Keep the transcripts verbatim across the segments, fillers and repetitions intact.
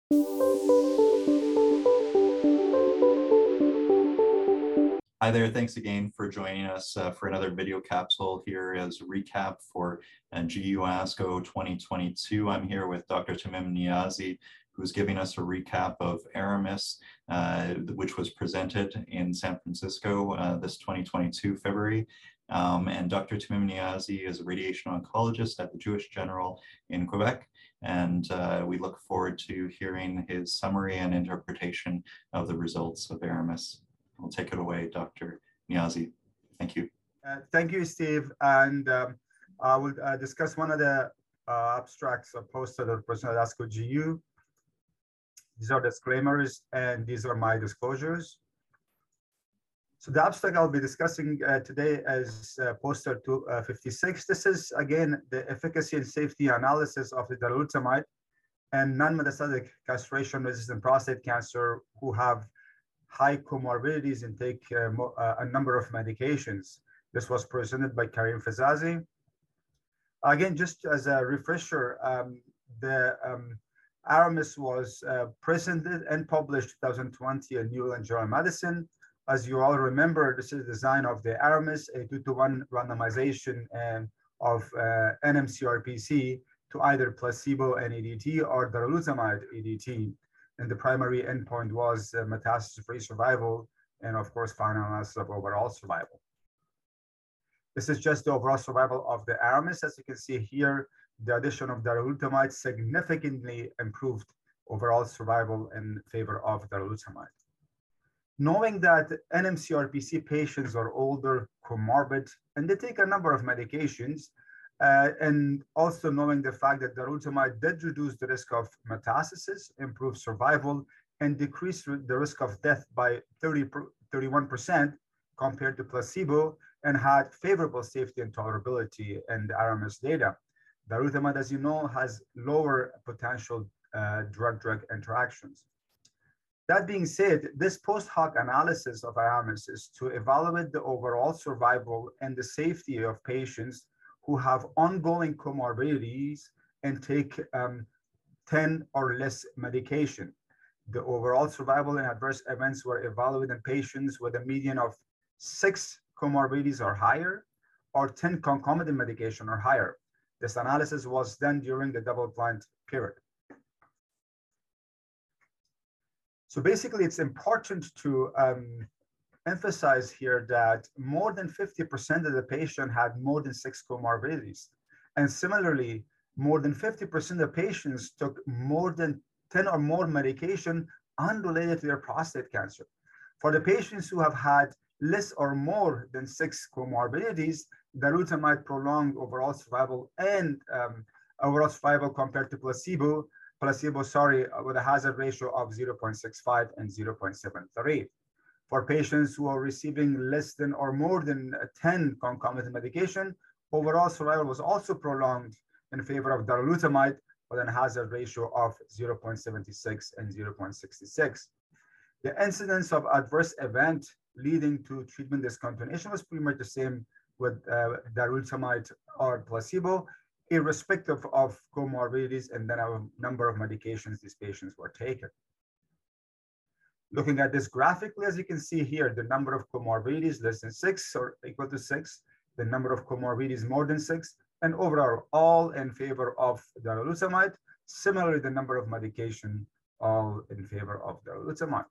Hi there, thanks again for joining us uh, for another video capsule here as a recap for uh, G U ASCO twenty twenty-two. I'm here with Doctor Tamim Niazi, who's giving us a recap of ARAMIS, uh, which was presented in San Francisco uh, this twenty twenty-two February. Um, and Doctor Tamim Niazi is a radiation oncologist at the Jewish General in Quebec, and uh, we look forward to hearing his summary and interpretation of the results of ARAMIS. We'll take it away, Doctor Niazi. Thank you. Uh, thank you, Steve. And um, I will uh, discuss one of the uh, abstracts posted or presented at ASCO G U. These are disclaimers, and these are my disclosures. So the abstract I'll be discussing uh, today is uh, poster two fifty-six. This is, again, the efficacy and safety analysis of the darolutamide and non-metastatic castration-resistant prostate cancer who have high comorbidities and take uh, uh, a number of medications. This was presented by Karim Fizazi. Again, just as a refresher, um, the um, ARAMIS was uh, presented and published twenty twenty in New England Journal of Medicine. As you all remember, this is the design of the ARAMIS, a two to one randomization um, of uh, N M C R P C to either placebo and E D T or darolutamide E D T. And the primary endpoint was uh, metastasis-free survival, and of course, final analysis of overall survival. This is just the overall survival of the ARAMIS. As you can see here, the addition of darolutamide significantly improved overall survival in favor of darolutamide. Knowing that N M C R P C patients are older, comorbid, and they take a number of medications, Uh, and also knowing the fact that darolutamide did reduce the risk of metastasis, improve survival, and decrease the risk of death by thirty, thirty-one percent compared to placebo, and had favorable safety and tolerability in the ARAMIS data. Darolutamide, as you know, has lower potential uh, drug-drug interactions. That being said, this post-hoc analysis of ARAMIS is to evaluate the overall survival and the safety of patients who have ongoing comorbidities and take um, ten or less medication. The overall survival and adverse events were evaluated in patients with a median of six comorbidities or higher, or ten concomitant medication or higher. This analysis was done during the double-blind period. So basically, it's important to um, emphasize here that more than fifty percent of the patient had more than six comorbidities. And similarly, more than fifty percent of patients took more than ten or more medication unrelated to their prostate cancer. For the patients who have had less or more than six comorbidities, darolutamide prolonged overall survival and um, overall survival compared to placebo, placebo, sorry, with a hazard ratio of zero point six five and zero point seven three. For patients who are receiving less than or more than ten concomitant medication, overall survival was also prolonged in favor of darolutamide with a hazard ratio of zero point seven six and zero point six six. The incidence of adverse event leading to treatment discontinuation was pretty much the same with uh, darolutamide or placebo, irrespective of comorbidities and then a number of medications these patients were taking. Looking at this graphically, as you can see here, the number of comorbidities less than six or equal to six, the number of comorbidities more than six, and overall all in favor of darolutamide. Similarly, the number of medication all in favor of darolutamide.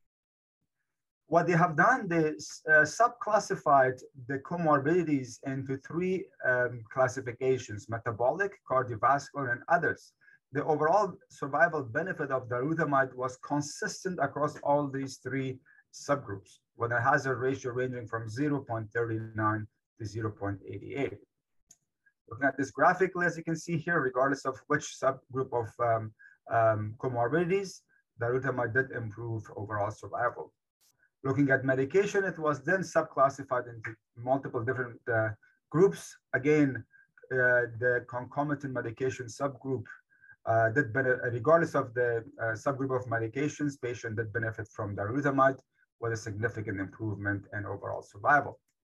What they have done, they uh, subclassified the comorbidities into three um, classifications: metabolic, cardiovascular, and others. The overall survival benefit of darolutamide was consistent across all these three subgroups, with a hazard ratio ranging from zero point three nine to zero point eight eight. Looking at this graphically, as you can see here, regardless of which subgroup of um, um, comorbidities, darolutamide did improve overall survival. Looking at medication, it was then subclassified into multiple different uh, groups. Again, uh, the concomitant medication subgroup Uh, that benefit, regardless of the uh, subgroup of medications, patient did benefit from darolutamide with a significant improvement in overall survival.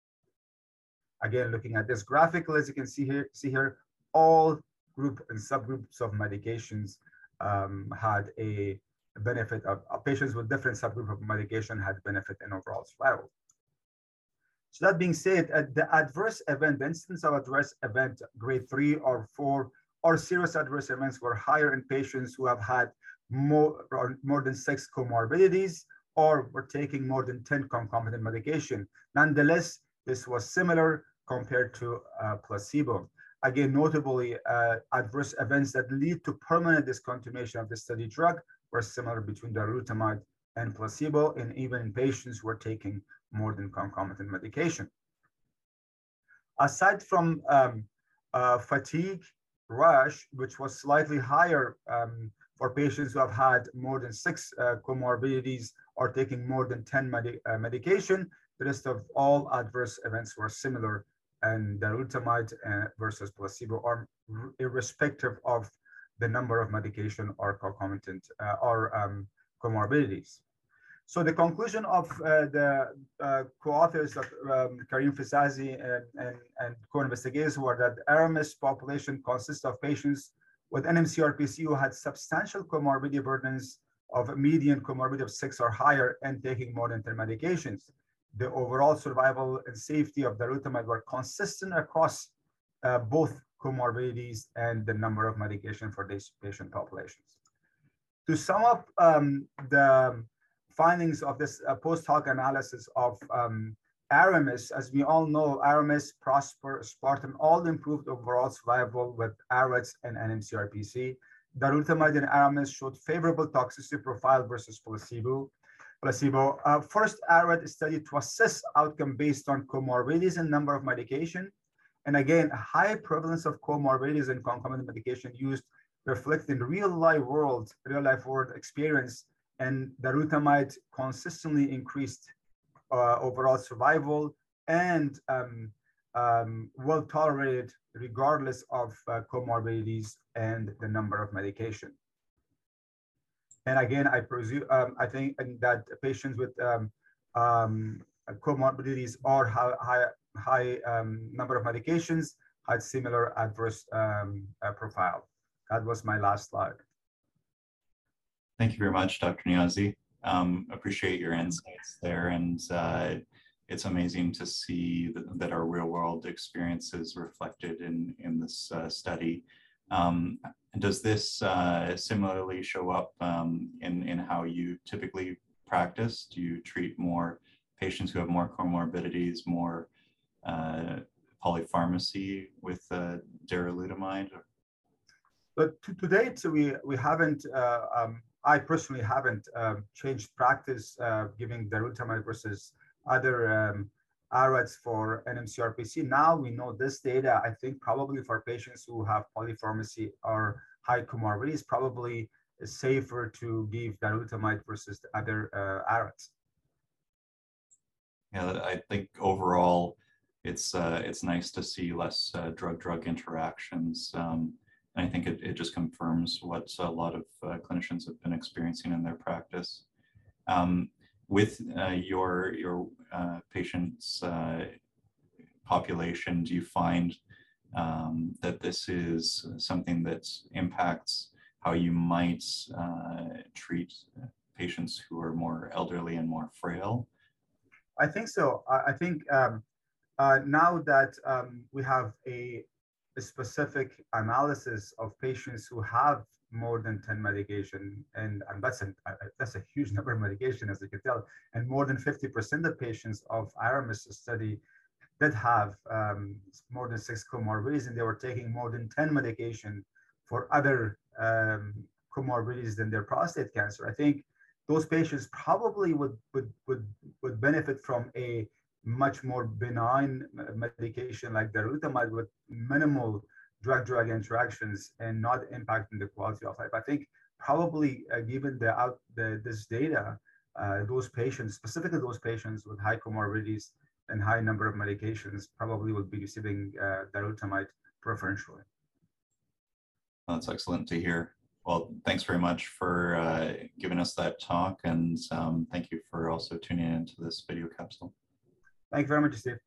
Again, looking at this graphically, as you can see here, see here, all group and subgroups of medications um, had a benefit of uh, patients with different subgroup of medication had benefit in overall survival. So that being said, uh, the adverse event, the incidence of adverse event grade three or four or serious adverse events were higher in patients who have had more, or more than six comorbidities or were taking more than ten concomitant medication. Nonetheless, this was similar compared to uh, placebo. Again, notably, uh, adverse events that lead to permanent discontinuation of the study drug were similar between darolutamide and placebo, and even in patients who were taking more than concomitant medication. Aside from um, uh, fatigue, rash, which was slightly higher um, for patients who have had more than six uh, comorbidities or taking more than ten medi uh, medication, the rest of all adverse events were similar and darolutamide uh, versus placebo, or irrespective of the number of medication or concomitant uh, or um, comorbidities. So the conclusion of uh, the uh, co-authors, of um, Karim Fizazi and, and, and co-investigators, were that the ARAMIS population consists of patients with N M C R P C who had substantial comorbidity burdens of a median comorbidity of six or higher and taking more than ten medications. The overall survival and safety of darolutamide were consistent across uh, both comorbidities and the number of medication for these patient populations. To sum up um, the findings of this uh, post hoc analysis of um, ARAMIS, as we all know, ARAMIS, PROSPER, SPARTAN all improved overall survival with AREDS and N M C R P C. Darolutamide and ARAMIS showed favorable toxicity profile versus placebo. Placebo. Uh, first ARED study to assess outcome based on comorbidities and number of medication. And again, a high prevalence of comorbidities and concomitant medication used reflect in real life world, real life world experience, and darolutamide consistently increased uh, overall survival and um, um, well tolerated regardless of uh, comorbidities and the number of medication. And again, I presume, um, I think that patients with um, um, comorbidities or high, high, high um, number of medications had similar adverse um, uh, profile. That was my last slide. Thank you very much, Doctor Niazi. Um, appreciate your insights there, and uh, it's amazing to see that, that our real-world experience is reflected in in this uh, study. Um, does this uh, similarly show up um, in in how you typically practice? Do you treat more patients who have more comorbidities, more uh, polypharmacy with uh, darolutamide? But to, to date, we we haven't. Uh, um, I personally haven't um, changed practice uh, giving darolutamide versus other um, AREDS for N M C R P C. Now we know this data. I think probably for patients who have polypharmacy or high comorbidities, probably is safer to give darolutamide versus the other uh, AREDS. Yeah, I think overall, it's uh, it's nice to see less uh, drug-drug interactions. Um, And I think it, it just confirms what a lot of uh, clinicians have been experiencing in their practice. Um, with uh, your, your uh, patients' uh, population, do you find um, that this is something that impacts how you might uh, treat patients who are more elderly and more frail? I think so. I, I think um, uh, now that um, we have a a specific analysis of patients who have more than ten medication, and, and that's, an, uh, that's a huge number of medication, as you can tell, and more than fifty percent of patients of ARAMIS study that have um, more than six comorbidities, and they were taking more than ten medication for other um, comorbidities than their prostate cancer. I think those patients probably would, would, would, would benefit from a much more benign medication like darolutamide with minimal drug-drug interactions and not impacting the quality of life. I think probably uh, given the out the, this data, uh, those patients, specifically those patients with high comorbidities and high number of medications, probably would be receiving uh, darolutamide preferentially. That's excellent to hear. Well, thanks very much for uh, giving us that talk, and um, thank you for also tuning into this video capsule. Thank you very much, Steve.